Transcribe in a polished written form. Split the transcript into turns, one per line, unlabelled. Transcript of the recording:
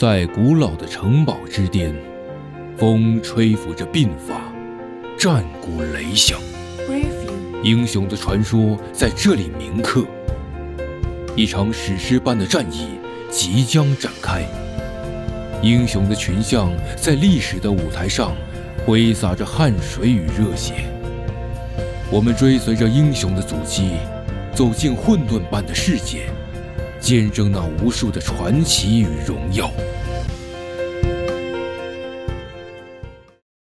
在古老的城堡之巅，风吹拂着鬓发，战鼓擂响，英雄的传说在这里铭刻。一场史诗般的战役即将展开，英雄的群像在历史的舞台上挥洒着汗水与热血。我们追随着英雄的足迹，走进混沌般的世界，见证那无数的传奇与荣耀。